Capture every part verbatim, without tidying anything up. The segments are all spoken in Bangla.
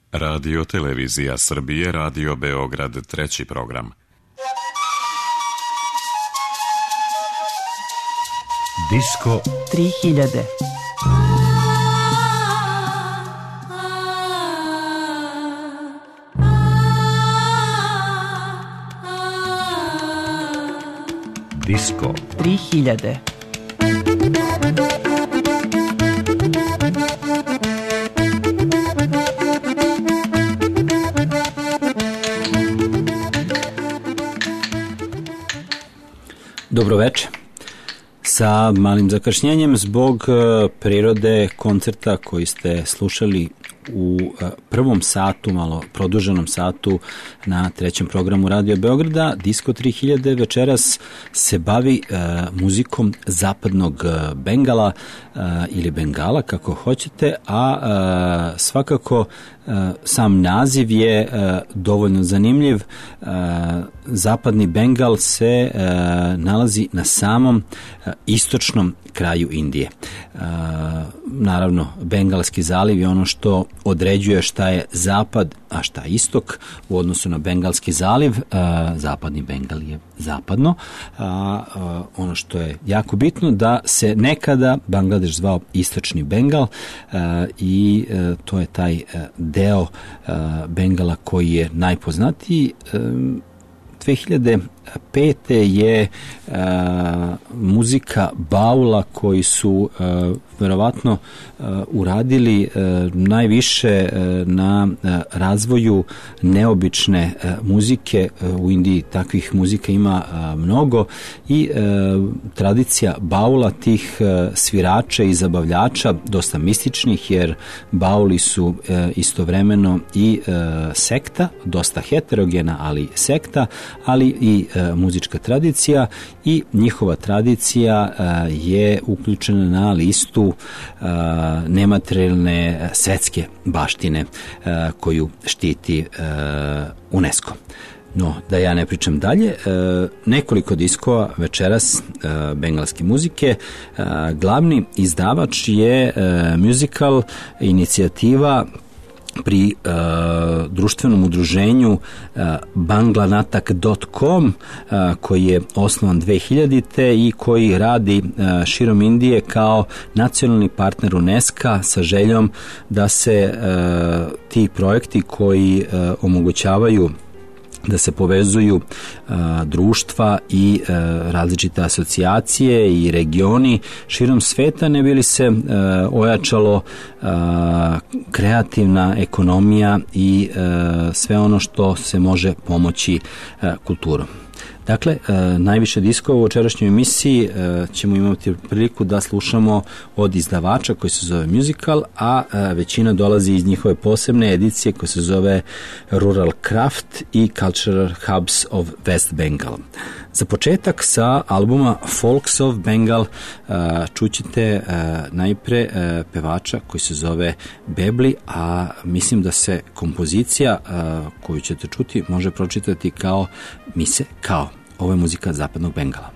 Radio Televizija Srbije, Radio Beograd, treći program. Disko tri hiljade. Disko tri hiljade. Dobroveče. Sa malim zakašnjenjem zbog prirode koncerta koji ste slušali u prvom satu, malo produženom satu na trećem programu Radio Beograda, Disko tri hiljade večeras se bavi uh, muzikom zapadnog Bengala uh, ili Bengala, kako hoćete, a uh, svakako uh, sam naziv je uh, dovoljno zanimljiv. Uh, zapadni Bengal se uh, nalazi na samom uh, istočnom kraju Indije. Uh, naravno, Bengalski zaliv je ono što određuje šta je zapad, a šta je istok u odnosu na Bengalski zaliv. Uh, zapadni Bengal je zapadno, a uh, ono što je jako bitno da se nekada Bangladeš zvao istočni Bengal uh, i uh, to je taj uh, deo uh, Bengala koji je najpoznatiji. Um, dve hiljade pete je uh, muzika baula koji su uh, verovatno uh, uradili uh, najviše uh, na uh, razvoju neobične uh, muzike. Uh, u Indiji takvih muzika ima uh, mnogo i uh, tradicija baula, tih uh, svirača i zabavljača, dosta mističnih, jer bauli su uh, istovremeno i uh, sekta, dosta heterogena, ali sekta, ali i uh, muzička tradicija, i njihova tradicija uh, je uključena na listu uh, nematerijalne svetske baštine uh, koju štiti uh, UNESCO. No, da ja ne pričam dalje, uh, nekoliko diskova večeras uh, bengalske muzike. Uh, glavni izdavač je uh, musical inicijativa pri uh, društvenom udruženju uh, banglanatak dot com uh, koji je osnovan dve hiljadite i koji radi uh, širom Indije kao nacionalni partner UNESCO sa željom da se uh, ti projekti koji uh, omogućavaju da se povezuju uh, društva i uh, različite asocijacije i regioni širom sveta, ne bi li se uh, ojačalo uh, kreativna ekonomija i uh, sve ono što se može pomoći uh, kulturom. Dakle, e, najviše diskova u večerašnjoj emisiji e, ćemo imati priliku da slušamo od izdavača koji se zove Musical, a e, većina dolazi iz njihove posebne edicije koja se zove Rural Craft i Cultural Hubs of West Bengal. Za početak sa albuma Folks of Bengal e, čućete e, najpre e, pevača koji se zove Bebli, a mislim da se kompozicija e, koju ćete čuti može pročitati kao Mise Kao. Ovo je muzika zapadnog Bengala.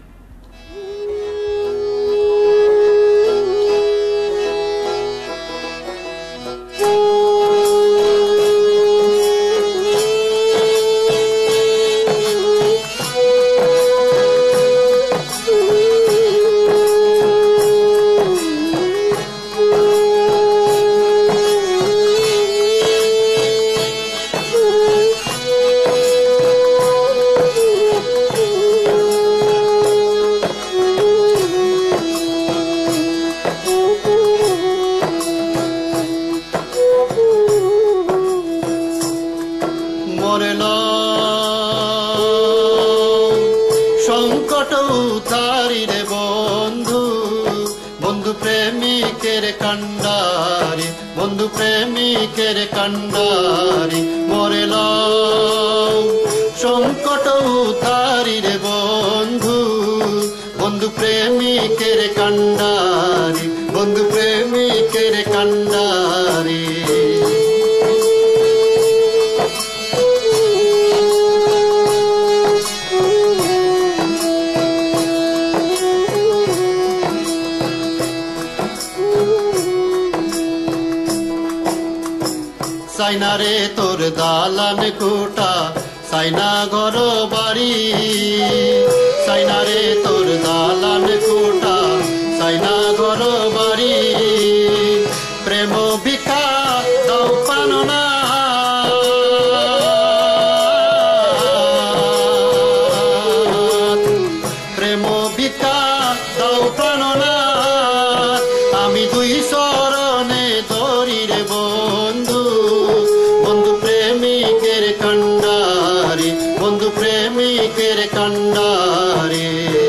Saina রে তোর দালান কোটা সাইনা ঘর বাড়ি সাইনা রে তোর দালান কোটা সাইনা ঘর বাড়ি প্রেম ভিক্ষা দাও পাননা প্রেম ভিক্ষা দাও পাননা আমি দুই শরণে ধরি রে বন্ধু বন্ধু প্রেমিকের কান্ডারে বন্ধু প্রেমিকের কান্ডারে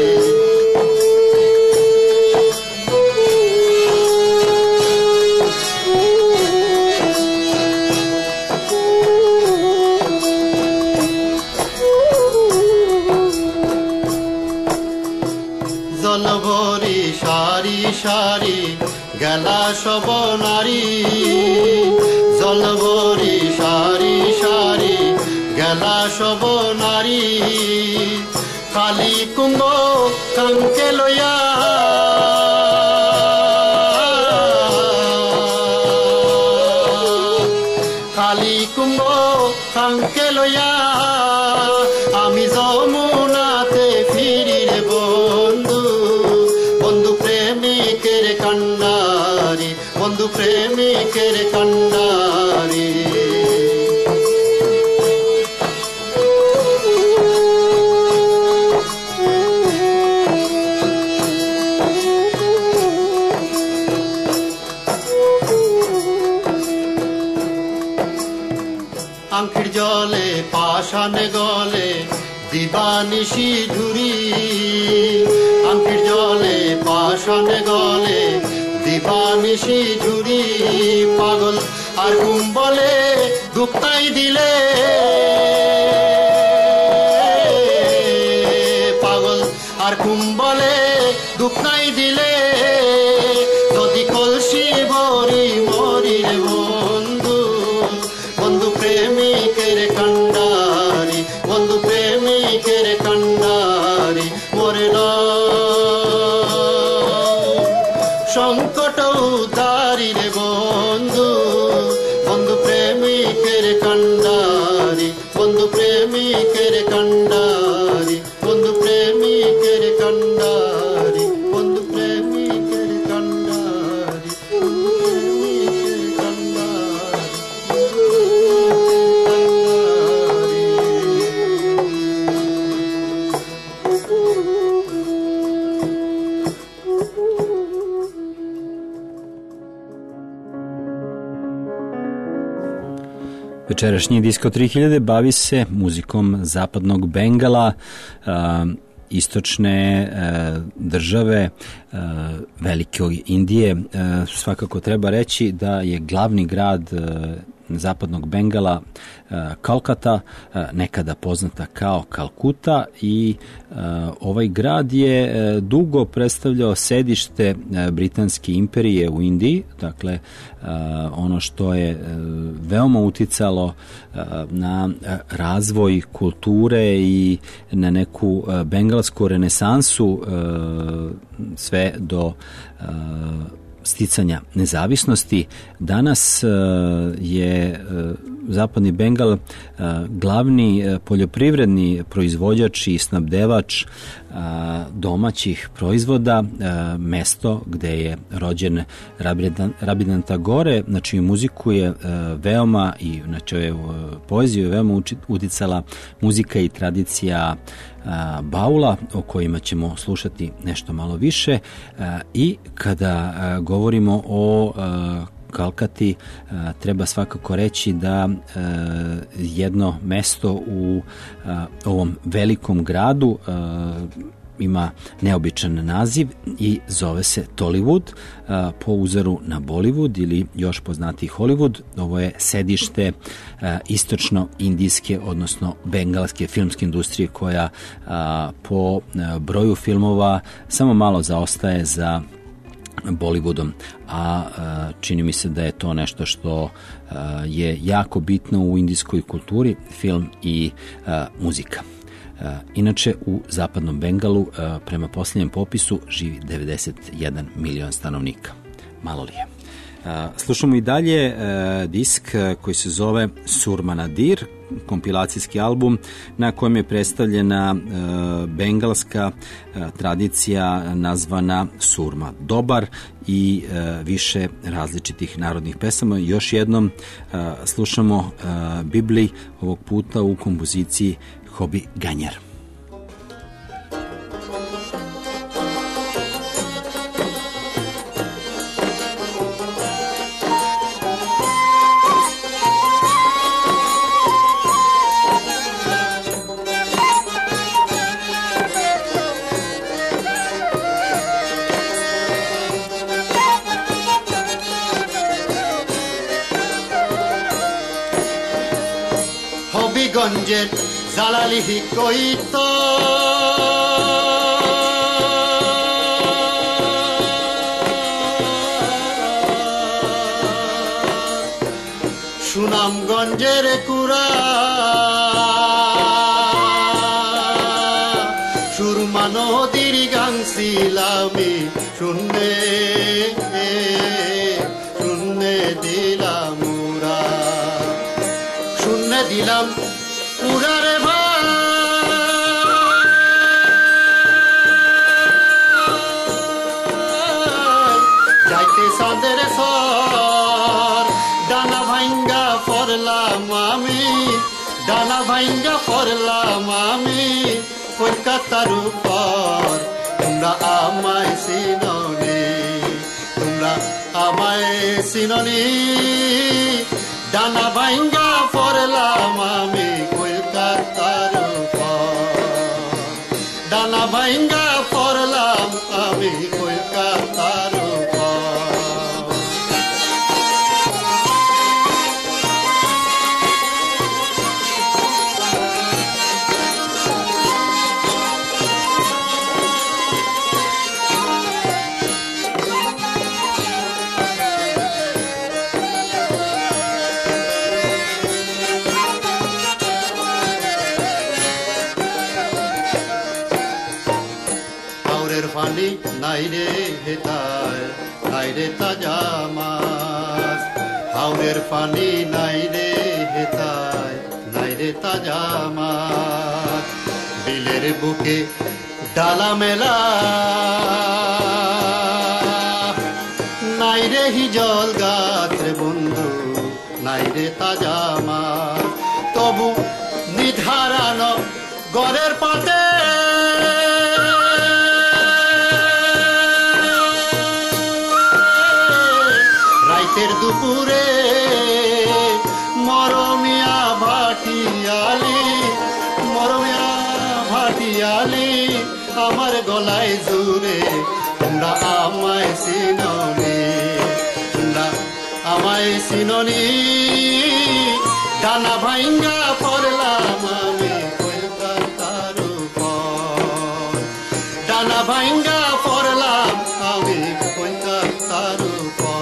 জলভরি সারি সারি গেলা সব নারী জলভরি সারি সারি গেলা সব নারী খালি কুম্ভ কাঙ্কে লইয়া খালি কুম্ভ কাঙ্কে লইয়া আমি যমুনাতে ফিরি রে বন্ধু বন্ধু প্রেমিকের কান্ডারি বন্ধু প্রেমিকের কান্ডারি আংখির জলে পাষাণে গলে দিবানিশি ঝুরি আংখির জলে পাষাণে গলে দিবানিশি ঝুরি পাগল আর কুম্বলে দুঃখাই দিলে পাগল আর কুম্বলে দুঃখাই দিলে যদি কলসি ভরি মরি রে বন্ধু বন্ধু প্রেমিকের কান্ডারি বন্ধু প্রেমিকের কান্ডারি মরে না সংকট উদ্ধারি রে বন্ধু বন্ধু প্রেমিকের কান্ডারি বন্ধু প্রেমিকের কান্ডারি বন্ধু প্রেমিকের কান্ডারি বন্ধু প্রেমিকের কান্ডারি প্রেমিকের কান্ডারি Večerašnji Disko tri hiljade bavi se muzikom zapadnog Bengala, istočne države, velike Indije. Svakako treba reći da je glavni grad zapadnog Bengala Kalkata, nekada poznata kao Kalkuta, i ovaj grad je dugo predstavljao sedište Britanske imperije u Indiji, dakle ono što je veoma uticalo na razvoj kulture i na neku bengalsku renesansu sve do sticanja nezavisnosti. Danas je Zapadni Bengal glavni poljoprivredni proizvođač i snabdevač domaćih proizvoda, mesto gde je rođen Rabindranath Tagore, na čiju muziku je veoma i na čiju poeziju je veoma uticala muzika i tradicija baula, o kojima ćemo slušati nešto malo više. I kada govorimo o Kalkati, treba svakako reći da jedno mesto u ovom velikom gradu ima neobičan naziv i zove se Tollywood, po uzoru na Bollywood ili još poznatiji Hollywood. Ovo je sedište istočno-indijske, odnosno bengalske filmske industrije, koja po broju filmova samo malo zaostaje za Bollywoodom, a čini mi se da je to nešto što je jako bitno u indijskoj kulturi, film i muzika. Inače, u zapadnom Bengalu prema posljednjem popisu živi devedeset jedan milion stanovnika. Malo li je? Slušamo i dalje disk koji se zove Surmanadir, kompilacijski album na kojem je predstavljena bengalska tradicija nazvana surma. Dobar i više različitih narodnih pesama. Još jednom slušamo Bibli, ovog puta u kompoziciji Hobi Ganjar. গঞ্জের জালালিহি কইত সুনামগঞ্জের কুরা সুরমা নদীর গাংছিলামি শুনে শুনে দিলাম উরা শুনে দিলাম উড়ারে ভাই যাইতে চাঁদের সর ডানা ভাঙ্গা পড়লাম আমি ডানা ভাঙ্গা পড়লাম আমি কলকাতার উপর তোমরা আমায় চিননি তোমরা আমায় চিননি ডানা ভাঙ্গা পড়লাম আমি কলকাতার উপর ডানা ভাঙ্গা পড়লাম আমি কলকাতার উপর পানি নাই রে হেতায় নাই রে তাজা মাছ হাওরের পানি নাই রে হেতায় নাই রে তাজা মাছ বিলের বুকে ডালা মেলা নাই রে হিজল গাছ রে বন্ধু নাই রে তাজা মাছ তবু নিধারানো গড়ের পাতে দুপুরে মরমিয়া ভাটিয়ালি মরমিয়া ভাটিয়ালি আমার গলায় জুড়ে তোমরা আমায় চিননি তোমরা আমায় চিননি ডানা ভাঙ্গা পড়লাম আমি কলকাতার উপর ডানা ভাঙ্গা পড়লাম আমি কলকাতার উপর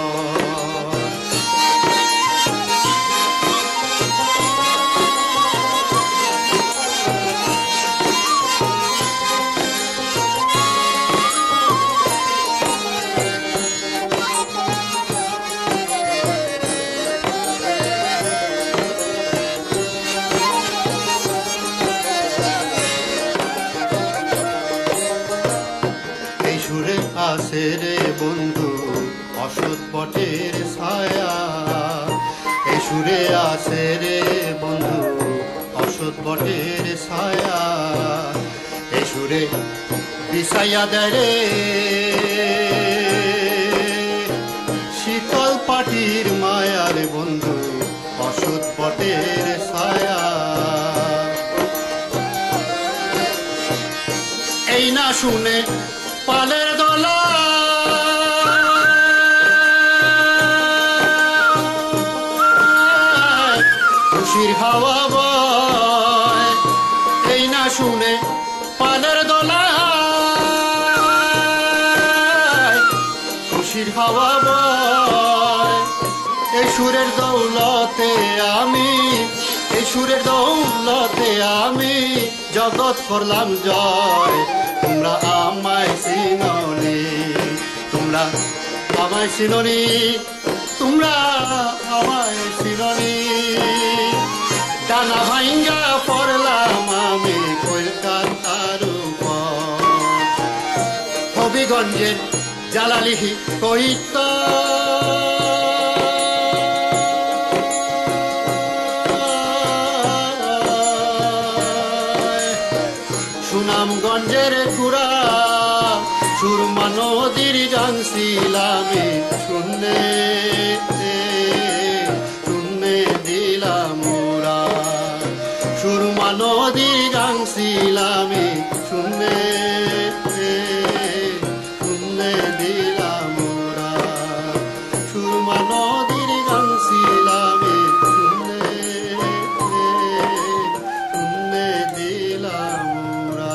আছে রে বন্ধু অসৎ বটের ছায়া এই সুরে আছে রে বন্ধু অসৎ বটের ছায়া এই সুরে বিছাইয়া দেয় রে শীতল পাটির মায়া রে বন্ধু অসৎ বটের ছায়া এই না শুনে পালের দলা খুশির হাওয়া বয় এই না শুনে পালের দলা খুশির হাওয়া বয় এই সুরের দৌলতে আমি এই সুরের দৌলতে আমি জগৎ করলাম জয় তোমরা আমায় চিননি তোমরা আমায় চিননি তোমরা আমায় শিরনি টানা ভাঙ্গা পড়লাম আমি কলকাতার উপর হবিগঞ্জের জালালি কইত সুনামগঞ্জের গুড়া সুরমা নদীর জানছিলামে শুনে শুনে দিলাম ওরা সুরমা নদীর জানছিলামে শুনে শুনে দিলাম ওরা সুরমা নদীর জানছিলামে শুনে শুনে দিলাম ওরা।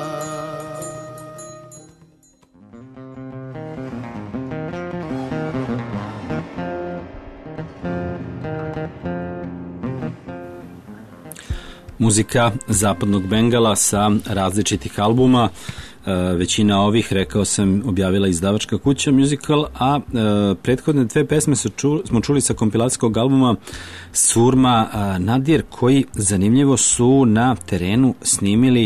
Muzika Zapadnog Bengala sa različitih albuma. Većina ovih, rekao sam, objavila izdavačka kuća Musical, a prethodne dve pesme su čuli, smo čuli sa kompilacijskog albuma Surma Nadir, koji zanimljivo su na terenu snimili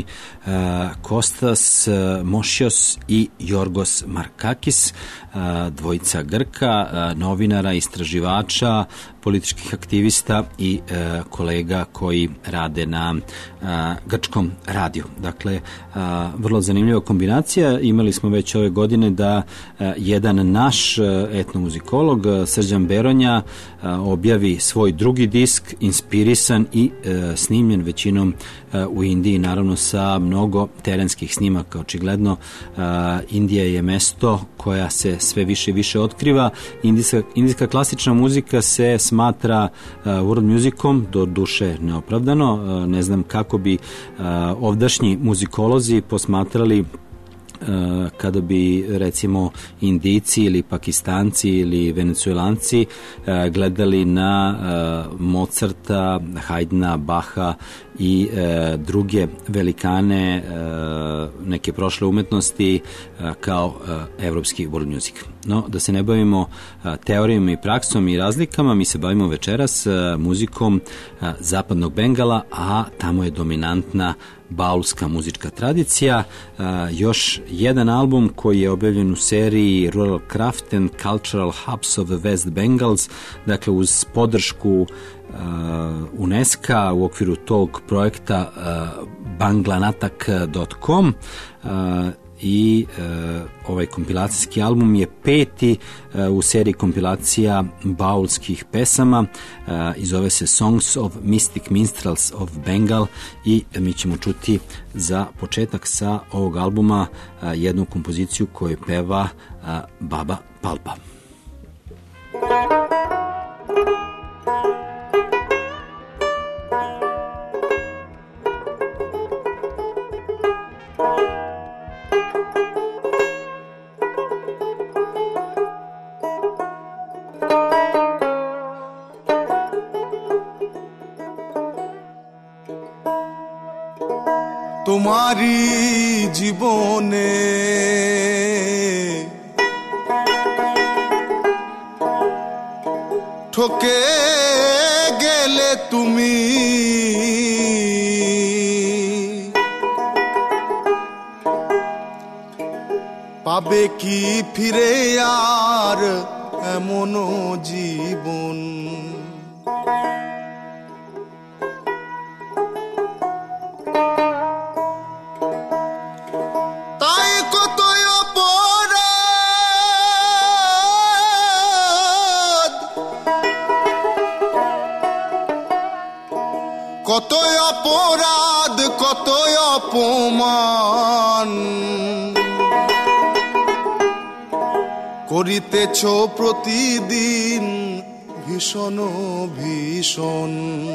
Kostas Mošios i Jorgos Markakis, dvojica Grka, novinara, istraživača, političkih aktivista i e, kolega koji rade na a, grčkom radiju. Dakle, a, vrlo zanimljiva kombinacija. Imali smo već ove godine da a, jedan naš a, etnomuzikolog, a, Srđan Beronja, a, objavi svoj drugi disk, inspirisan i a, snimljen većinom a, u Indiji, naravno sa mnogo terenskih snimaka. Očigledno, a, Indija je mesto koja se sve više i više otkriva. Indijska, indijska klasična muzika se smatra uh, world musicom, do duše neopravdano. Uh, ne znam kako bi uh, ovdašnji muzikolozi posmatrali uh, kada bi, recimo, Indijci ili Pakistanci ili Venecuelanci uh, gledali na uh, Mozarta, Haydna, Baha i e, druge velikane e, neke prošle umetnosti e, kao e, evropski world music. No, da se ne bavimo e, teorijama i praksom i razlikama, mi se bavimo večeras e, muzikom e, Zapadnog Bengala, a tamo je dominantna baulska muzička tradicija. E, još jedan album koji je objavljen u seriji Rural Craft and Cultural Hubs of the West Bengals, dakle uz podršku Uh, UNESCO u okviru tog projekta uh, banglanatak dot com uh, i uh, ovaj kompilacijski album je peti uh, u seriji kompilacija baulskih pesama uh, i zove se Songs of Mystic Minstrels of Bengal i mi ćemo čuti za početak sa ovog albuma uh, jednu kompoziciju koju peva uh, Baba Palpa. তোমারি জীবনে ঠকে গেলে তুমি পাবে কি ফিরে আর এমন জীবন কতই অপরাধ কতই অপমান করিতেছ প্রতিদিন ভীষণ ভীষণ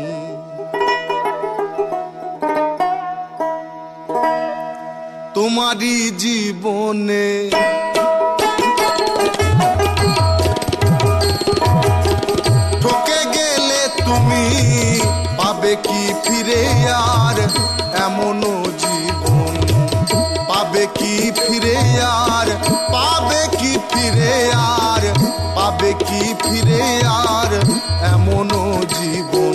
তোমারই জীবনে ঠকে গেলে তুমি পাবে কি ফিরে আর এমন জীবন পাবে কি ফিরে আর পাবে কি ফিরে আর পাবে কি ফিরে আর এমনও জীবন।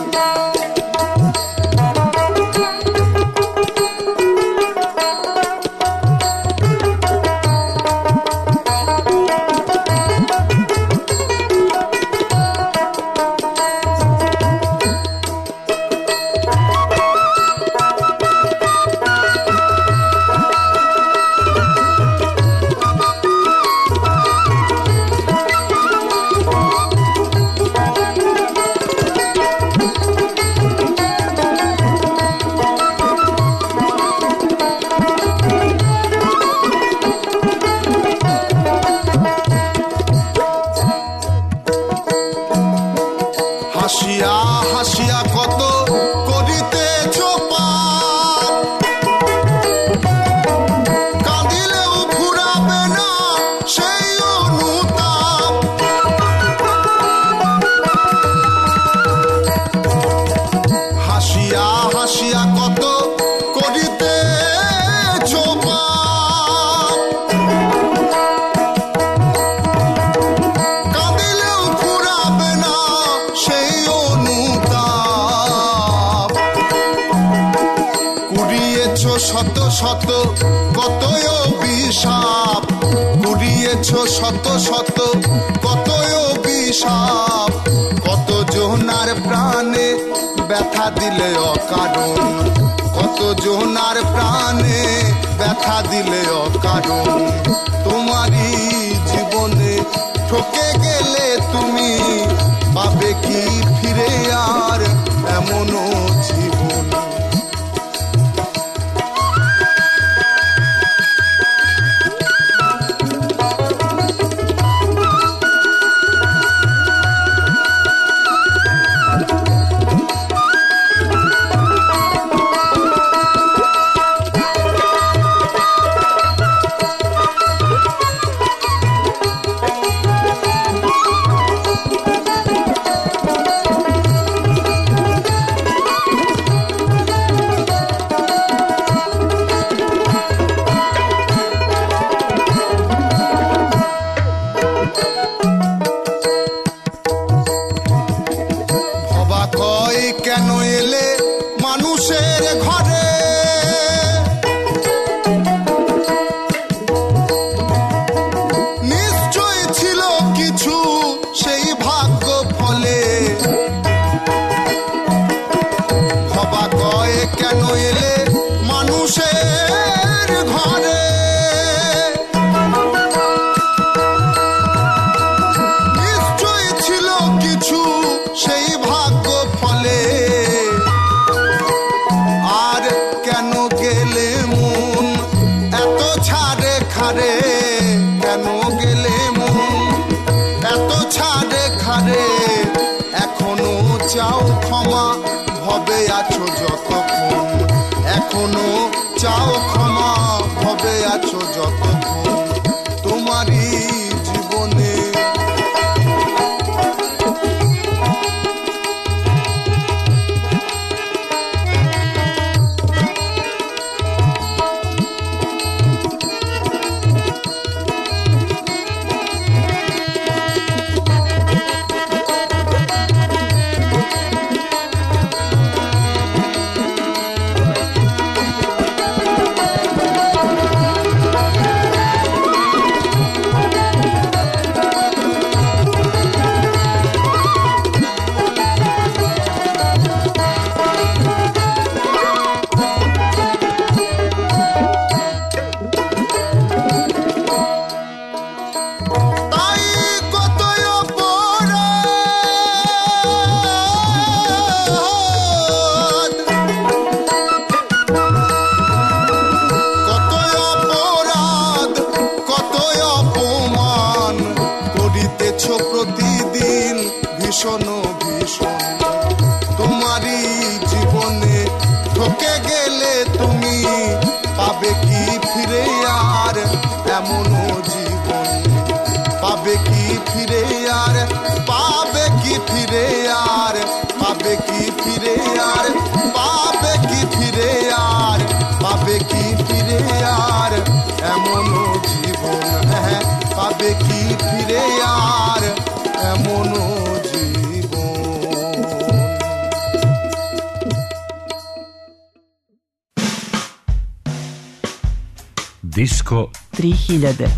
হাসিয়া হাসিয়া কত করিতেছ পাপ, কাঁদিলেও ফুরাবে না সেই অনুতাপ। হাসিয়া হাসিয়া কত করিতেছ পাপ, কাঁদিলেও ফুরাবে না সেই অনুতাপ। কুড়িয়েছ শত শত কতই অভিশাপ, কুড়িয়েছ শত শত কতই অভিশাপ। কত জনার প্রাণে ব্যথা দিলে অকারণ, কত জনার প্রাণে ব্যথা দিলে অকারণ। তোমারই জীবনে ঠকে গেলে তুমি পাবে কি ফিরে আর এমনও জীবন। কেন এলে মানুষের ঘরে, নিশ্চয় ছিল কিছু সেই ভাগ্য ফলে। হবা কয়ে কেন এলে মানুষের ঘরে, নিশ্চয় ছিল কিছু সেই ভাগ্য ফলে। আর কেন গেলে মন এত ছাড়ে খারে, কেন গেলে মন এত ছাড়ে খারে। এখনো চাও ক্ষমা ভবে আছো যতক্ষণ, এখনো চাও ক্ষমা ভবে আছো যতক্ষণ। তোমারই জীবনে ভীষণ ভীষণ। তোমারই জীবনে ঠকে গেলে তুমি পাবে কি ফিরে আর এমনও জীবন। পাবে কি ফিরে আর, পাবে কি ফিরে আর, পাবে কি ফিরে আর, পাবে কি ফিরে আর, পাবে কি ফিরে আর এমনও জীবন। হ্যাঁ পাবে কি ফিরে আর Disko tri hiljade.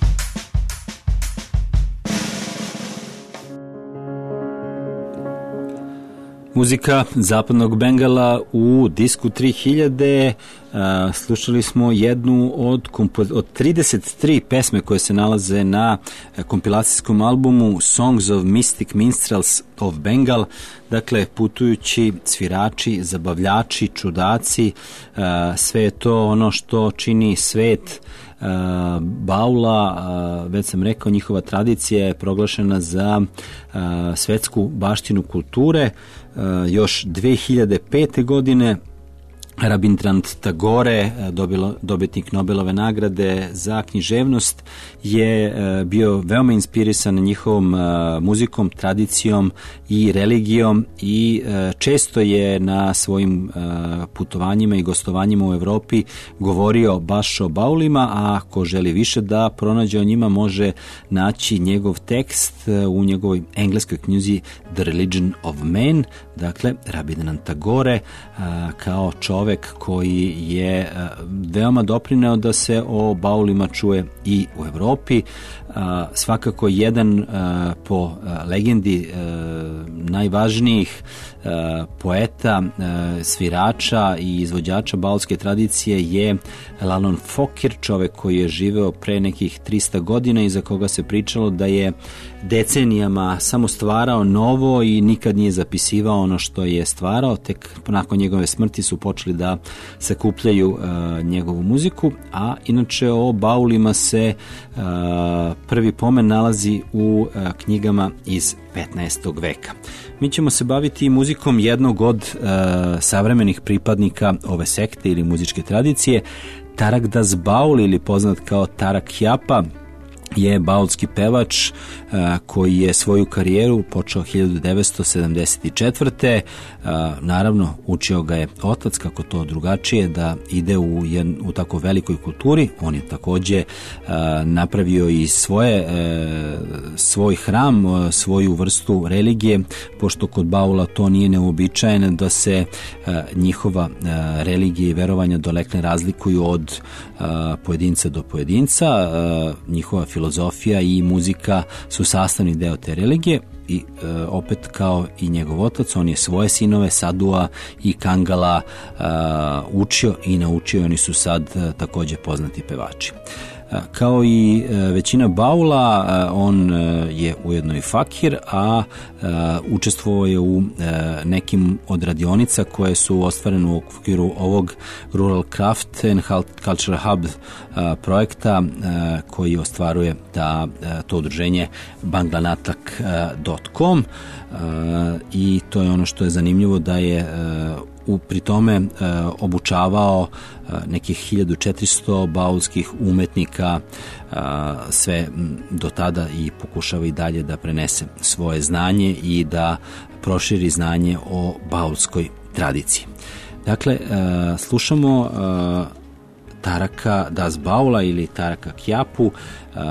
Muzika zapadnog Bengala u Disku tri hiljade. Uh, slušali smo jednu od, kompo- od trideset tri pesme koje se nalaze na uh, kompilacijskom albumu Songs of Mystic Minstrels of Bengal, dakle putujući svirači, zabavljači, čudaci, uh, sve je to ono što čini svet uh, baula. Uh, već sam rekao, njihova tradicija je proglašena za uh, svetsku baštinu kulture. Uh, još dve hiljade pete. godine Rabindranath Tagore, dobilo, dobitnik Nobelove nagrade za književnost, je bio veoma inspirisan njihovom muzikom, tradicijom i religijom i često je na svojim putovanjima i gostovanjima u Evropi govorio baš o baulima, a ako želi više da pronađe o njima, može naći njegov tekst u njegovoj engleskoj knjizi The Religion of Man. Dakle, Rabindranath Tagore kao čovjek koji je veoma doprineo da se o baulima čuje i u Evropi. Svakako jedan po legendi najvažnijih poeta, svirača i izvođača baulske tradicije je Lalon Fokir, čovjek koji je živeo pre nekih trista godina i za koga se pričalo da je decenijama samo stvarao novo i nikad nije zapisivao ono što je stvarao. Tek nakon njegove smrti su počeli da sakupljaju uh, njegovu muziku, a inače o baulima se uh, prvi pomen nalazi u uh, knjigama iz petnaestog veka. Mi ćemo se baviti muzikom jednog od uh, savremenih pripadnika ove sekte ili muzičke tradicije. Tarak Das Baul, ili poznat kao Tarak Hjapa, je baulski pevač uh, koji je svoju karijeru počeo hiljadu devetsto sedamdeset četvrte. Uh, naravno, učio ga je otac, kako to drugačije da ide u, jedn, u tako velikoj kulturi. On je takođe uh, napravio i svoje, uh, svoj hram, uh, svoju vrstu religije, pošto kod baula to nije neuobičajeno da se uh, njihova uh, religija i verovanja dolekle razlikuju od uh, pojedinca do pojedinca. Uh, njihova filozofija i muzika su sastavni deo te religije i e, opet kao i njegov otac, on je svoje sinove Sadua i Kangala e, učio i naučio. Oni su sad e, takođe poznati pevači. E, kao i e, većina baula, e, on e, je ujedno i fakir, a e, učestvovao je u e, nekim od radionica koje su ostvarene u okviru ovog Rural Craft and Culture Hub a, projekta a, koji ostvaruje da, a, to udruženje banglanatak dot com a, i to je ono što je zanimljivo, da je a, u, pri tome a, obučavao a, nekih hiljadu četiristo baulskih umetnika a, sve do tada i pokušava i dalje da prenese svoje znanje i da proširi znanje o baulskoj tradiciji. Dakle, a, slušamo a, Taraka Das Baula ili Taraka Kjapu uh,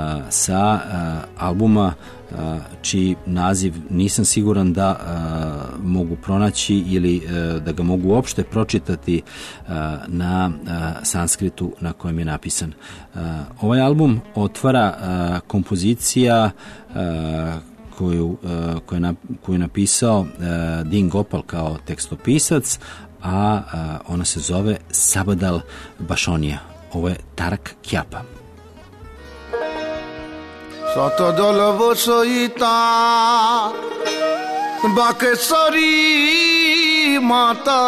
sa uh, albuma uh, čiji naziv nisam siguran da uh, mogu pronaći ili uh, da ga mogu uopšte pročitati uh, na uh, sanskritu na kojem je napisan. Uh, ovaj album otvara uh, kompozicija uh, koju, uh, koju, na, koju je napisao uh, Din Gopal kao tekstopisac, a, a ona se zove Sabadal Bašonija. Ovo je Tarak Kjapa. শতদল বসইতা বাকেশ্বরী মাতা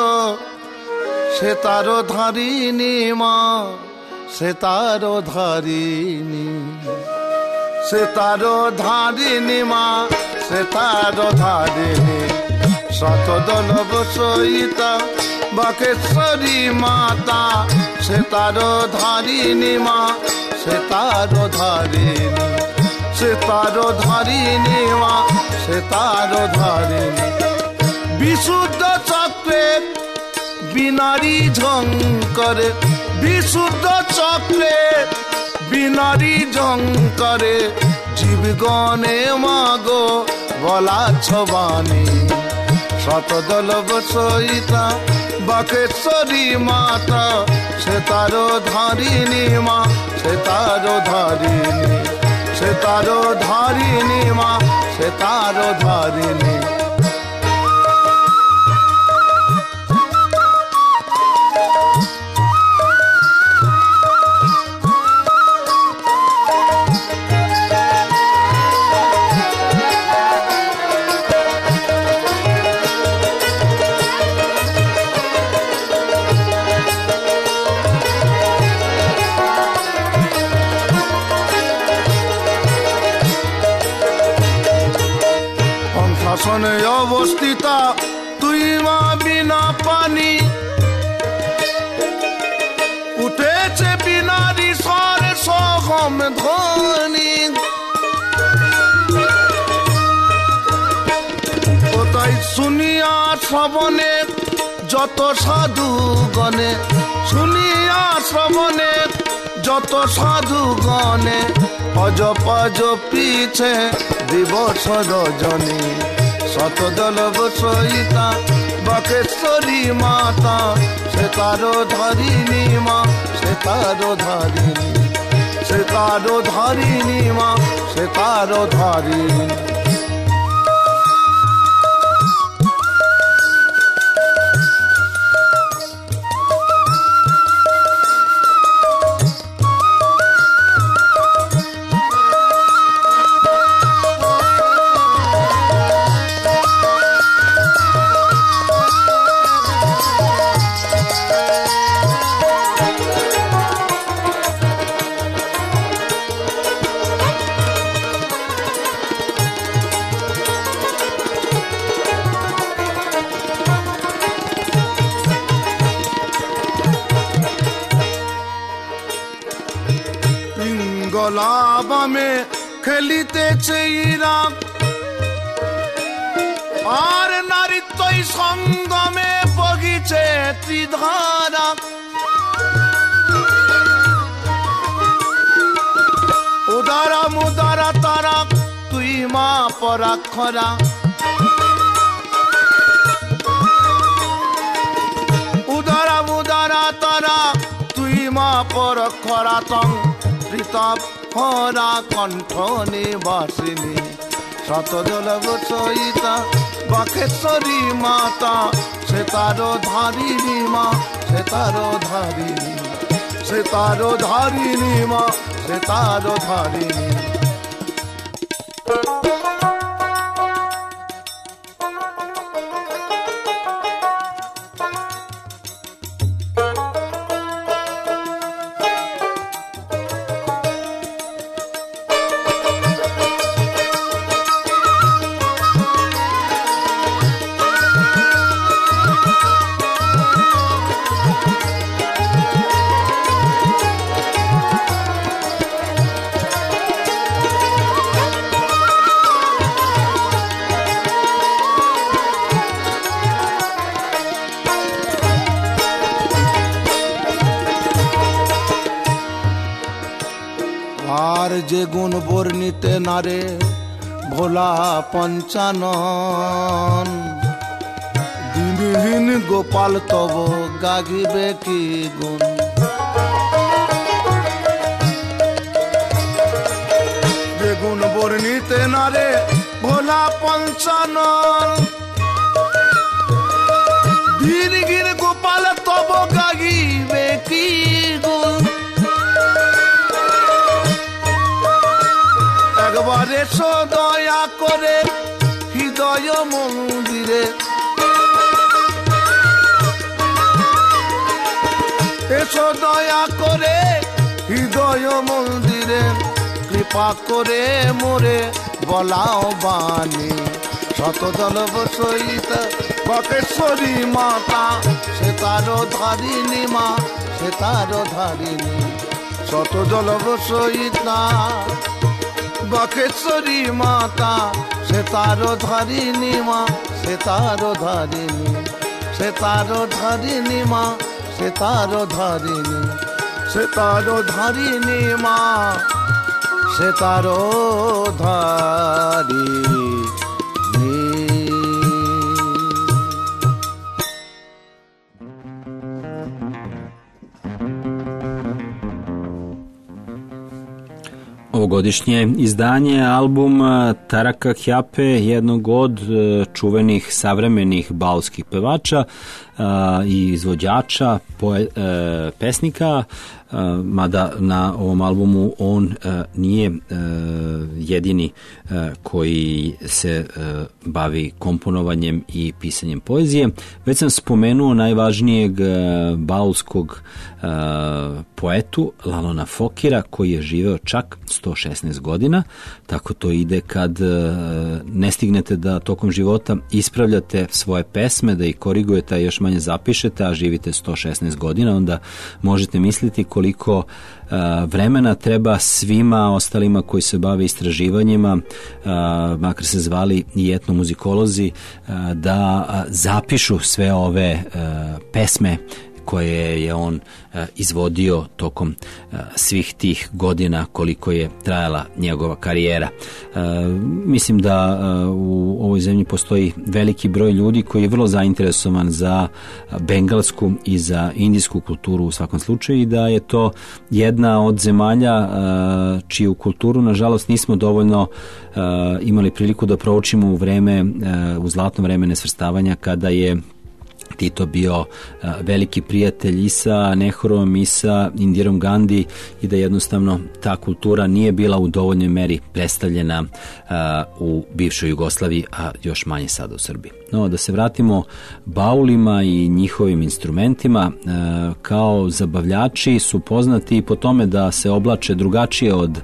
সে তার ধারিণী মা সে তার ধারিণী সে তার ধারিণী মা সে তার ধারিণী শতদল বসইতা বাকেশ্বরী মাতা সে তার ধারিণী মা সে তার ধারিণী সে তার ধারিণী মা সে তার ধারিণী বিশুদ্ধ চক্রে বিনারী ঝঙ্করে বিশুদ্ধ চক্রে বিনারী ঝঙ্করে জীবগণে মাগো বলাচ্ছ বাণী শতদল বসইতা বাকেশ্বরী মাতা সে তারো ধারিণী মা সে তারো ধারিণী সে তারো ধারিণী মা সে তারো ধারিণী শাসনে অবস্থিতা তুই মা বিনা পানি উঠেছে বিনারী স্বর সগম ধ্বনি কোথায় শুনিয়া শ্রবণে যত সাধু গণে শুনিয়া শ্রবণে যত সাধু গণে অজপ জপিছে দিবস রজনী শতদল বসইতা বাকেশ্বরী মাতা সে তারো ধারিণী মা সে তারো ধারিণী সে তারো ধারিণী মা সে তারো ধারিণী গলাবামে খেলিতেছে ইরা আর নারীত্বই সঙ্গমে বগিছে ত্রিধারা উদারা মুদারা তারা তুই মা পরাক্ষরা উদারা মুদারা তারা তুই মা পরাক্ষরা তং ঋতপ হরা কণ্ঠ নিবাসিনী শতদল বসইতা বাকেশ্বরী মাতা সে তারো ধারিণী মা সে তারো ধারিণী সে তারো ধারিণী মা সে তারো ধারিণী আর যে গুণ বর্ণিতে নারে ভোলা পঞ্চানন দিনহীন গোপাল তব গাগিবে কি গুণ যে গুণ বর্ণিতে নারে ভোলা পঞ্চানন দিনহীন গোপাল তব গাগিবে কি গুণ একবার এসো দয়া করে হৃদয় মন্দিরে এসো দয়া করে হৃদয় মন্দিরে কৃপা করে মোরে বলাও বাণী শতদল বসইতা বাকেশ্বরী মাতা সে তারো ধারিণী মা সে তারো ধারিণী শতদল বসইতা বাকেশ্বরী মাতা সে তারো ধারিণী মা সে তারো ধারিণী সে তারো ধারিণী মা সে তারো ধারিণী সে তারো ধারিণী মা সে তারো ধারিণী ovogodišnje izdanje, album Taraka Kjape, jednog od čuvenih savremenih baulskih pevača i izvođača, poe, pesnika, mada na ovom albumu on nije jedini koji se bavi komponovanjem i pisanjem poezije. Već sam spomenuo najvažnijeg baulskog poetu Lalona Fokira, koji je živeo čak sto šesnaest godina, tako to ide kad ne stignete da tokom života ispravljate svoje pesme, da ih korigujete, a još manje zapišete, a živite sto šesnaest godina, onda možete misliti koliko vremena treba svima ostalima koji se bave istraživanjima, makar se zvali i etnomuzikolozi, da zapišu sve ove pesme koje je on izvodio tokom svih tih godina koliko je trajala njegova karijera. Mislim da u ovoj zemlji postoji veliki broj ljudi koji je vrlo zainteresovan za bengalsku i za indijsku kulturu u svakom slučaju, i da je to jedna od zemalja čiju kulturu nažalost nismo dovoljno imali priliku da proučimo u vreme, u zlatno vreme nesvrstavanja, kada je Tito bio veliki prijatelj i sa Nehruom i sa Indirom Gandhi, i da jednostavno ta kultura nije bila u dovoljnoj meri predstavljena u bivšoj Jugoslaviji, a još manje sada u Srbiji. No, da se vratimo baulima i njihovim instrumentima, kao zabavljači su poznati po tome da se oblače drugačije od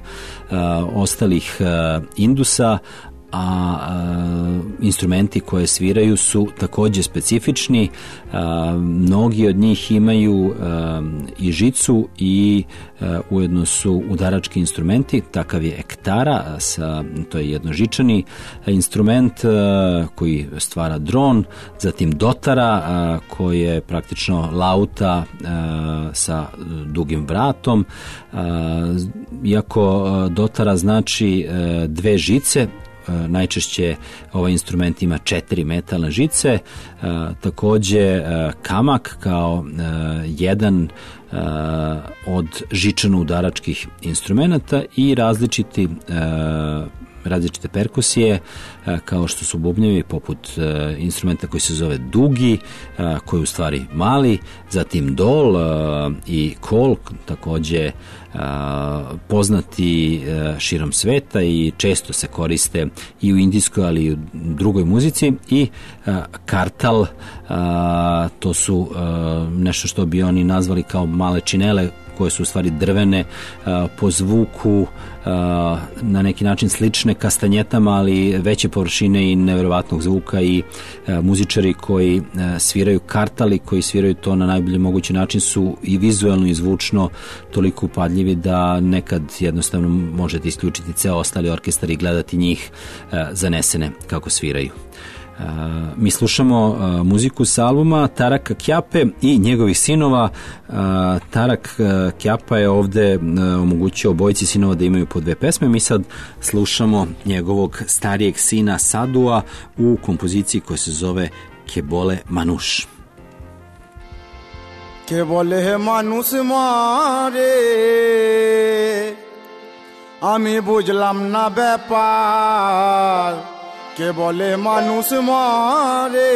ostalih Indusa, a, a instrumenti koje sviraju su takođe specifični. A, mnogi od njih imaju a, i žicu i a, ujedno su udarački instrumenti. Takav je ektara, sa, to je jednožičani instrument a, koji stvara dron, zatim dotara a, koji je praktično lauta a, sa dugim vratom. A, iako a, dotara znači a, dve žice, najčešće ovaj instrument ima četiri metalne žice, e, takođe e, kamak kao e, jedan e, od žičano-udaračkih instrumenta i različiti e, različite perkusije, kao što su bubnjevi poput instrumenta koji se zove dugi, koji je u stvari mali, zatim dol i kol, takođe poznati širom sveta i često se koriste i u indijskoj, ali i u drugoj muzici, i kartal, to su nešto što bi oni nazvali kao male činele, koje su u stvari drvene, po zvuku na neki način slične kastanjetama, ali veće površine i neverovatnog zvuka, i muzičari koji sviraju kartali, koji sviraju to na najbolji mogući način, su i vizuelno i zvučno toliko upadljivi da nekad jednostavno možete isključiti ceo ostali orkestar i gledati njih zanesene kako sviraju. Uh, mi slušamo uh, muziku sa albuma Taraka Kjape i njegovih sinova. uh, Tarak uh, Kjapa je ovde uh, omogućio obojici sinova da imaju po dve pesme. Mi sad slušamo njegovog starijeg sina Sadua u kompoziciji koja se zove Kebole Manuš. Kebole Manuš mare, ami bujlam na ব্যাপার, কে বলে মানুষ মরে,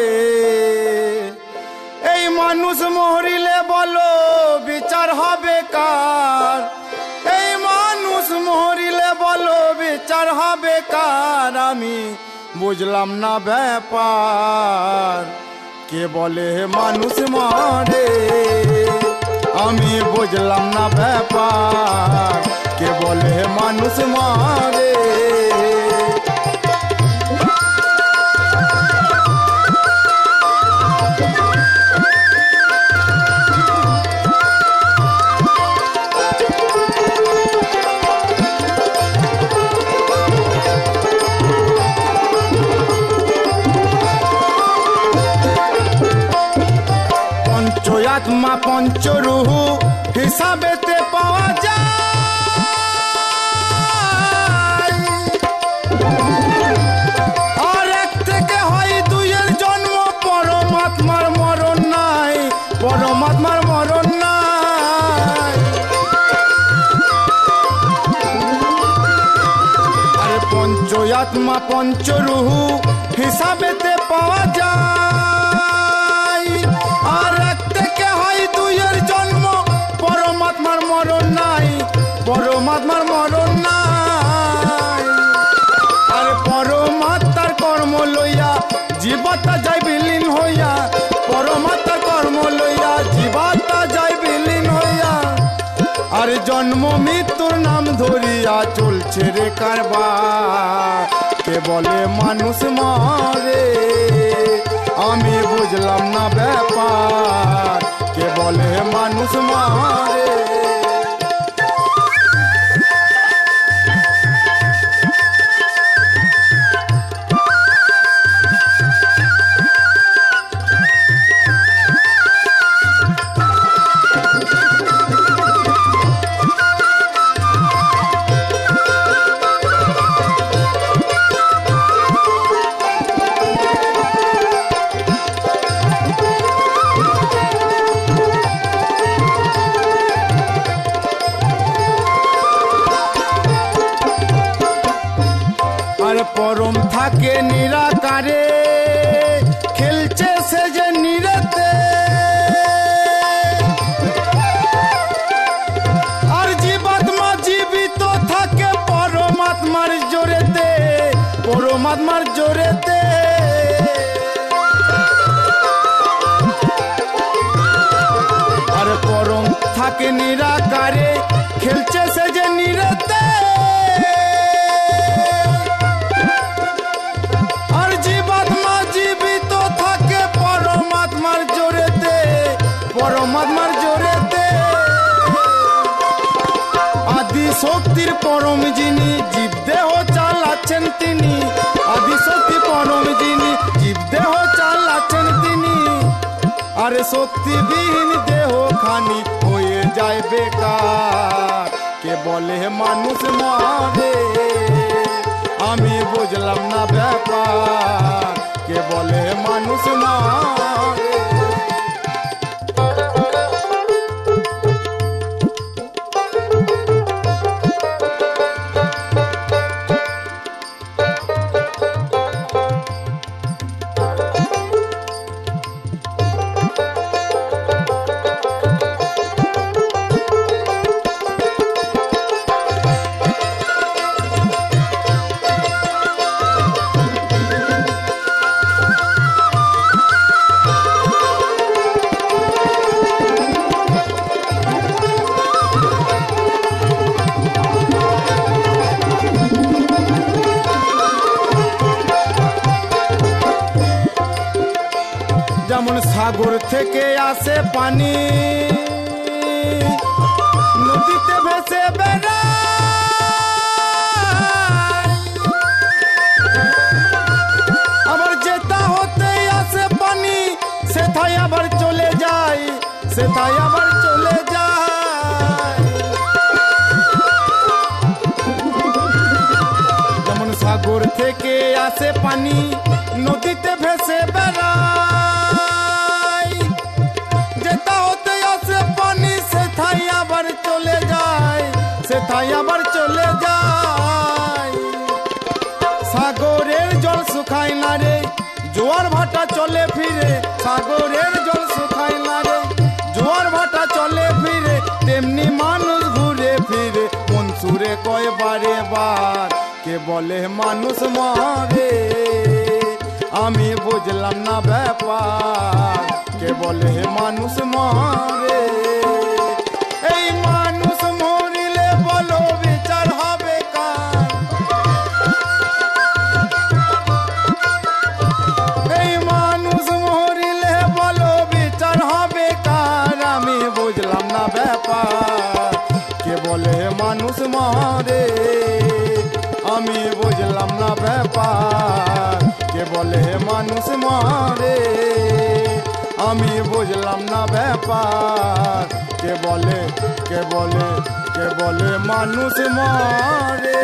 এই মানুষ মরিলে বলো বিচার হবে কার, এই মানুষ মরিলে বলো বিচার হবে কার, আমি বুঝলাম না ব্যাপার, কে বলে মানুষ মরে, আমি বুঝলাম না ব্যাপার, কে বলে মানুষ মরে। আত্মা পঞ্চরূহ হিসাবেতে পাওয়া যায়, আর এক থেকে হয় দুইয়ের জন্ম, পরমাত্মার মরণ নাই, পরমাত্মার মরণ নাই। জীবাত্মা পঞ্চরুহু হিসাবেতে পাওয়া যায়, আর এক থেকে হয় দুইয়ের জন্ম, পরমাত্মার মরণ নাই, পরমাত্মার মরণ নাই। আর পরমাত্মার কর্ম লইয়া জীবাত্মা যায় বিলীন হইয়া, পরমাত্মার কর্ম লইয়া জীবাত্মা যায় বিলীন হইয়া। আর জন্ম মৃত্যুর নাম ধরিয়া চলছে রে কারবার, কে বলে মানুষ মরে আমি বুঝলাম না ব্যাপার, কে বলে মানুষ মরে। পরম থাকে নিরাকারে, খেলছে সে যে নিরেতে, আর জীবাত্মা জীবিত থাকে পরমাত্মার জোরেতে, পরমাত্মার জোরেতে। আর পরম থাকে নিরাকারে, খেলছে সে যে নিরেতে, পরমাত্মার জোরেতে। আদি শক্তির পরম যিনি জীব দেহ চালাচ্ছেন তিনি, আদি শক্তি পরম যিনি জীব দেহ চালাচ্ছেন তিনি। আর শক্তিবিহীন দেহ খানি হয়ে যায় বেকার, কে বলে মানুষ মরে আমি বুঝলাম না ব্যাপার, কে বলে মানুষ মরে। যেমন সাগর থেকে আসে পানি, নদীতে ভেসে বেড়ায়, আবার যেটা হতে আসে পানি সেটাই আবার চলে যায়, সেটাই আবার চলে যায়। যেমন সাগর থেকে আসে পানি, নদীতে ভেসে বেড়ায়, যেটা হতে আসে পানি সেটাই আবার চলে যায়, সেটাই আবার চলে যায়। সাগরের জল শুকায় না রে, জোয়ার ভাটা চলে ফিরে, সাগরের জল শুকায় না রে, জোয়ার ভাটা চলে ফিরে, তেমনি মানুষ ঘুরে ফিরে মন সুরে কয় বারে বার, কে বলে মানুষ মরে আমি বুঝলাম না ব্যাপার, কে বলে মানুষ মরে। এই মানুষ মরিলে বলো বিচার হবে কার, এই মানুষ মরিলে বলো বিচার হবে কার, আমি বুঝলাম না ব্যাপার, কে বলে মানুষ মরে আমি বুঝলাম না ব্যাপার, কে বলে মানুষ মরে আমি বুঝলাম না ব্যাপার, কে বলে কে বলে কে বলে মানুষ মরে।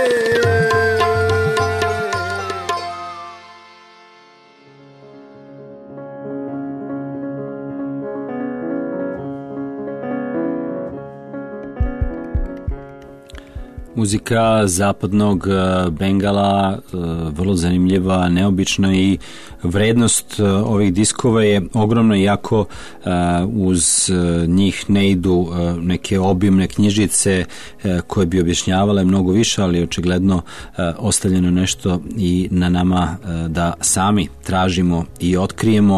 Muzika zapadnog Bengala, vrlo zanimljiva, neobična i vrednost ovih diskova je ogromna, iako uz njih ne idu neke obimne knjižice koje bi objašnjavale mnogo više, ali očigledno ostavljeno nešto i na nama da sami tražimo i otkrijemo.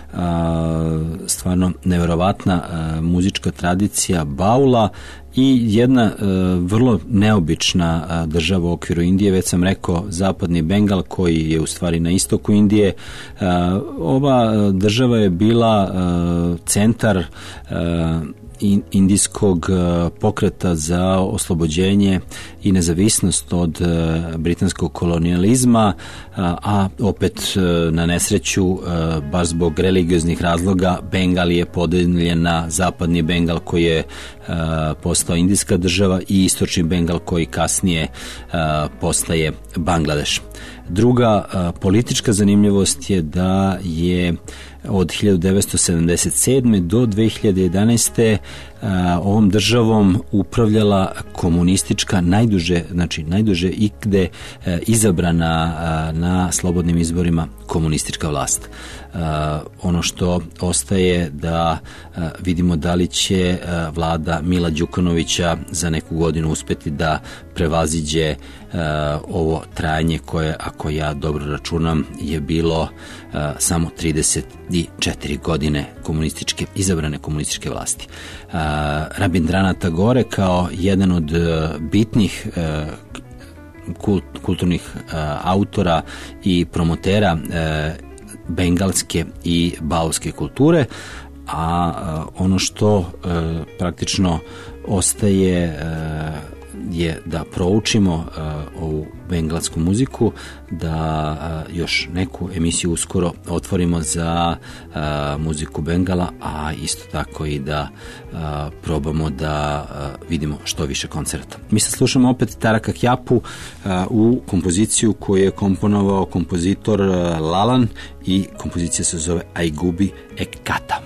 Stvarno neverovatna muzička tradicija baula i jedna e, vrlo neobična a, država u okviru Indije, već sam rekao zapadni Bengal koji je u stvari na istoku Indije. A, ova država je bila a, centar a, indijskog pokreta za oslobođenje i nezavisnost od britanskog kolonijalizma, a opet na nesreću, baš zbog religioznih razloga, Bengal je podeljen na zapadni Bengal koji je postao indijska država i istočni Bengal koji kasnije postaje Bangladeš. Druga politička zanimljivost je da je od hiljadu devetsto sedamdeset sedme do dve hiljade jedanaeste ovom državom upravljala komunistička najduže, znači najduže ikde izabrana na slobodnim izborima komunistička vlast. Ono što ostaje da vidimo da li će vlada Mila Đukanovića za neku godinu uspeti da prevaziđe ovo trajanje koje, ako ja dobro računam, je bilo samo trideset četiri godine komunističke, izabrane komunističke vlasti. Rabindranath Tagore kao jedan od bitnih kult, kulturnih autora i promotera bengalske i baulske kulture, a ono što praktično ostaje je da proučimo uh, ovu bengalsku muziku, da uh, još neku emisiju uskoro otvorimo za uh, muziku Bengala, a isto tako i da uh, probamo da uh, vidimo što više koncerta. Mi se slušamo opet Taraka Kjapu uh, u kompoziciju koju je komponovao kompozitor uh, Lalan i kompozicija se zove Aigubi Ek Kata.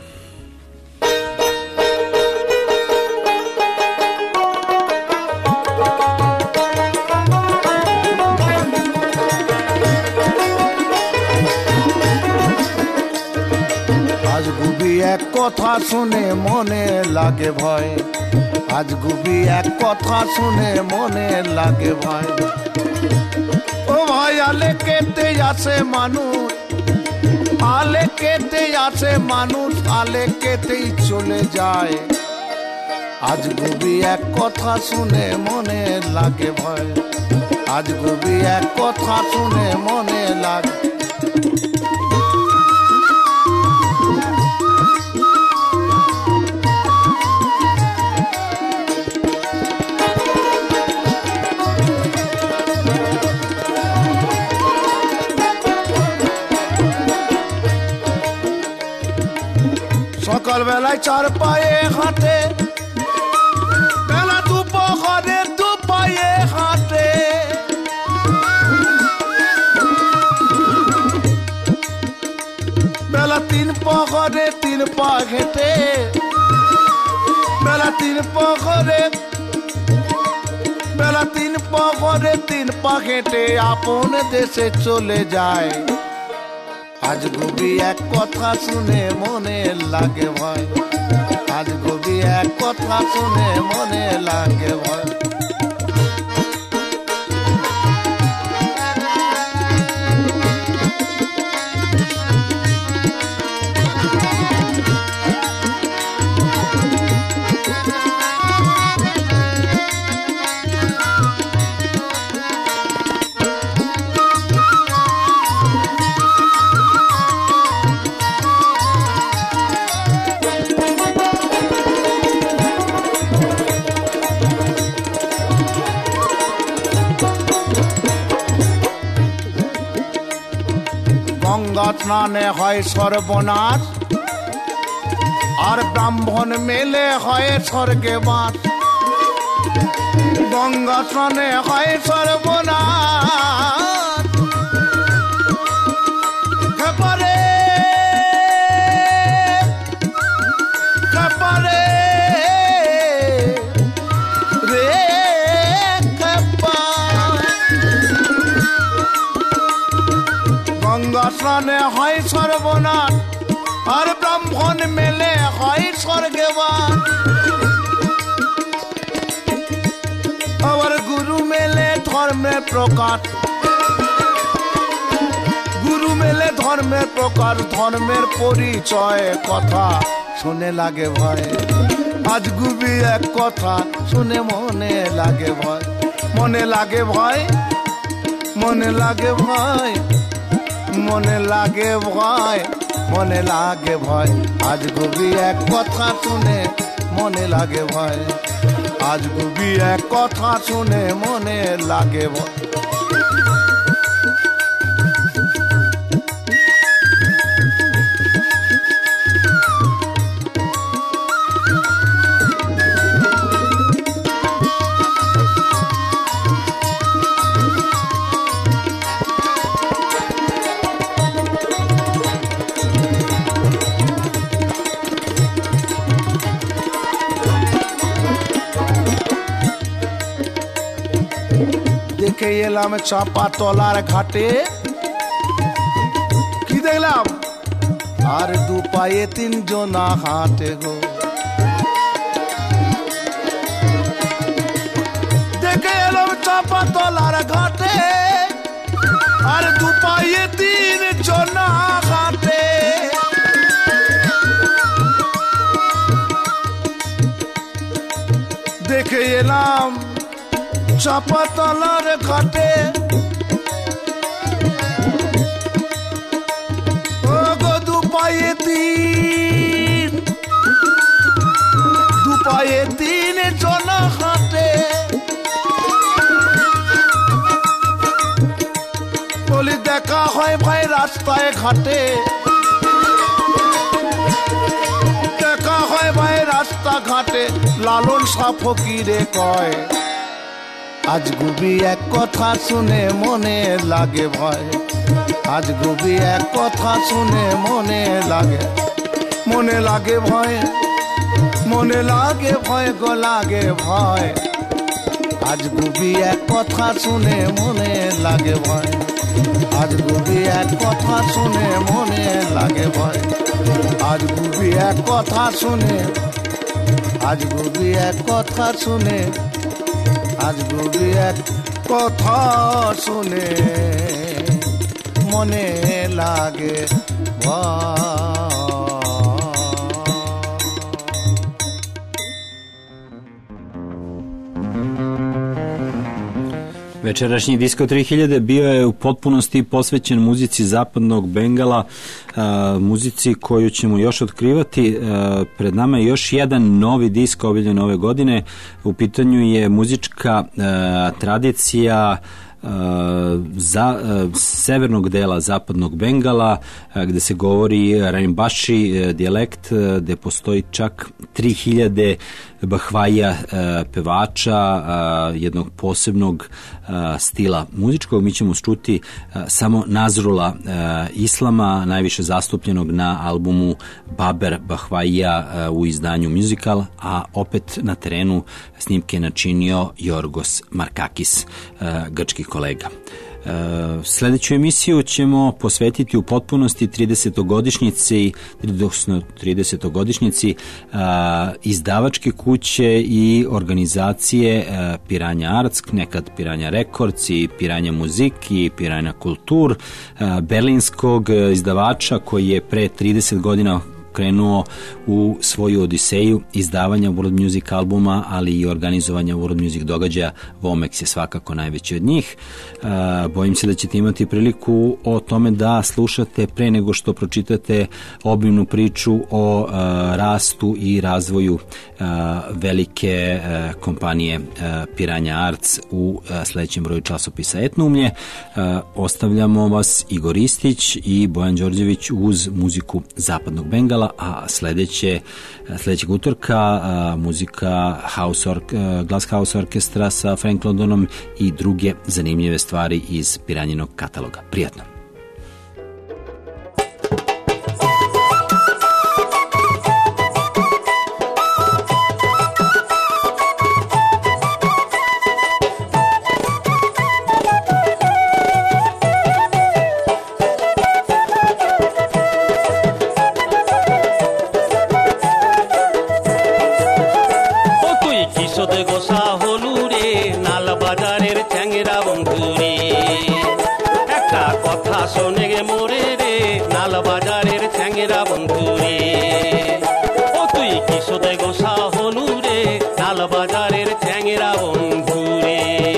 এক কথা শুনে মনে লাগে ভয়, আজ গুবি এক কথা শুনে মনে লাগে ভয়। ও ভাই আলে কেটে আসে মানুষ, আলে কেটে আসে মানুষ, আলে কেটেই চলে যায়। আজ গুবি এক কথা শুনে মনে লাগে ভয়, আজ গুবি এক কথা শুনে মনে লাগে। সকাল বেলায় চার পায়ে হাঁটে, বেলা দুপুরে দু পায়ে হাঁটে, বেলা তিন পরে তিন পা হেঁটে, বেলা তিন পরে বেলা তিন পরে তিন পা হেঁটে আপন দেশে চলে যায়। আজ গুবি এক কথা শুনে মনে লাগে ভয়, আজ গুবি এক কথা শুনে মনে লাগে ভয়। গঙ্গা স্নানে হয় সর্বনাশ, আর ব্রাহ্মণ মেলে হয় স্বর্গে বাস। গঙ্গা স্নানে হয় সর্বনাশ, খেপারে খেপারে রে খেপারে স্বর্গবান আবার গুরু মেলে ধর্মের প্রকার গুরু মেলে ধর্মের প্রকার ধর্মের পরিচয় কথা শুনে লাগে ভয় আজ গুবি এক কথা শুনে মনে লাগে ভয় মনে লাগে ভয় মনে লাগে ভয় মনে লাগে ভয় মনে লাগে ভয় আজ গুবি এক কথা শুনে মনে লাগে ভয় আজ গুবি এক কথা শুনে মনে লাগে ভয় দেখে এলাম চাপা তলার ঘাটে কি দেখলাম আর দু পায়ে তিনজন হাঁটে গো দেখে এলাম চাপা তলার ঘাটে আর দু পায়ে তিনজন হাঁটে দেখে এলাম চাপা তলার ঘাটে ও গো দু পায়ে তিন দু পায়ে তিন জন হাঁটে বলি দেখা হয় ভাই রাস্তায় ঘাটে দেখা হয় ভাই রাস্তা ঘাটে লালন শাহ ফকিরে কয় আজ গুবি এক কথা শুনে মনে লাগে ভয় আজ গুবি এক কথা শুনে মনে লাগে মনে লাগে ভয় মনে লাগে ভয় গো লাগে ভয় আজ গুবি এক কথা শুনে মনে লাগে ভয় আজ গুবি এক কথা শুনে মনে লাগে ভয় আজ গুবি এক কথা শুনে আজ গুবি এক কথা শুনে আজ গুবি এক কথা শুনে মনে লাগে Večerašnji Disko tri hiljade bio je u potpunosti posvećen muzici zapadnog Bengala, a, muzici koju ćemo još otkrivati. A, pred nama je još jedan novi disk objavljen ove godine. U pitanju je muzička a, tradicija za severnog dela zapadnog Bengala, gde se govori Rainbashi dijalekt, gde postoji čak tri hiljade bahvaja pevača jednog posebnog stila muzičkog. Mi ćemo čuti samo Nazrula Islama, najviše zastupljenog na albumu Baber Bahvaja u izdanju Musical, a opet na terenu snimke je načinio Jorgos Markakis, grčki kolega. Sledeću emisiju ćemo posvetiti u potpunosti tridesetogodišnjici tridesetogodišnjici izdavačke kuće i organizacije Piranja Arts, nekad Piranja Records i Piranja Muzik i Piranja Kultur, berlinskog izdavača koji je pre trideset godina krenuo u svoju odiseju izdavanja World Music albuma, ali i organizovanja World Music događaja. Vomex je svakako najveći od njih. Bojim se da ćete imati priliku o tome da slušate pre nego što pročitate obimnu priču o rastu i razvoju velike kompanije Piranja Arts u sledećem broju časopisa Etnoumlje. Ostavljamo vas Igor Istić i Bojan Đorđević uz muziku zapadnog Bengala, a sledeće, sledećeg utorka a, muzika house ork, a, Glass House Orkestra sa Frank Londonom i druge zanimljive stvari iz Piranjinog kataloga. Prijatno! কিশোদে গোসা হলু রে নাল বাজারের চ্যাংরা বন্ধু রে একটা কথা শোনে গে মোরে রে নাল বাজারের চ্যাংরা বন্ধু রে ও তুই কিশোদে গোসা হলু রে নাল বাজারের চ্যাংরা বন্ধু রে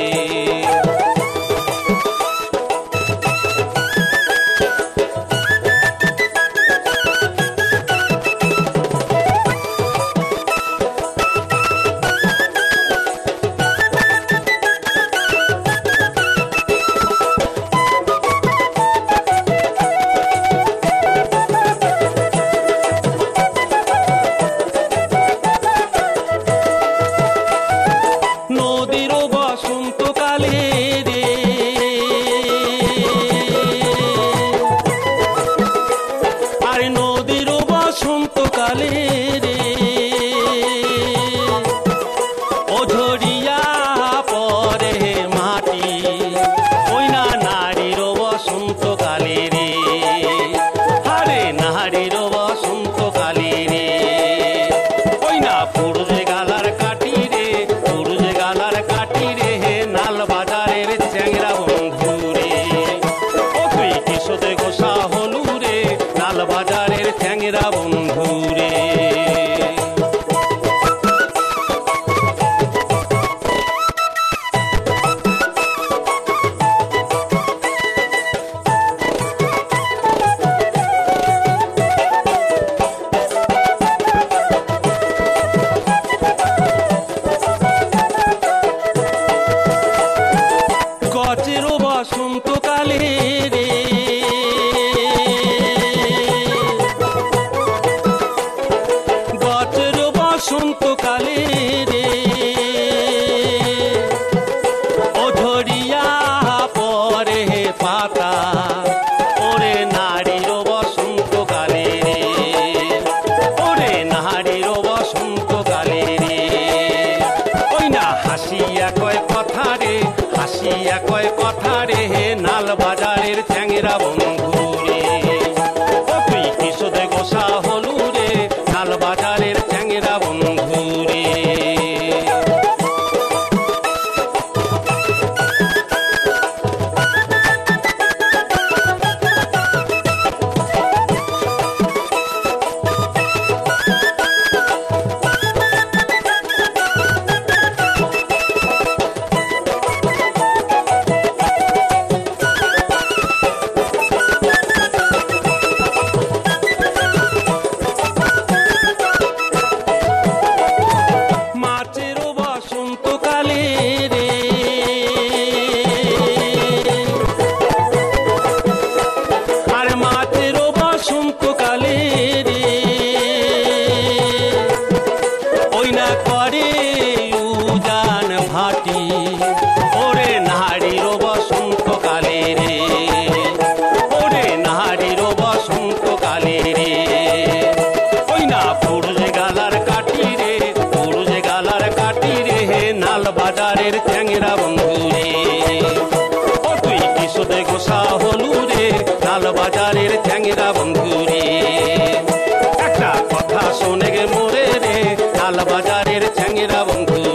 বাজারের চ্যাংরা বন্ধু রে একটা কথা শোনে গে মোরে রে লাল বাজারের চ্যাংরা বন্ধু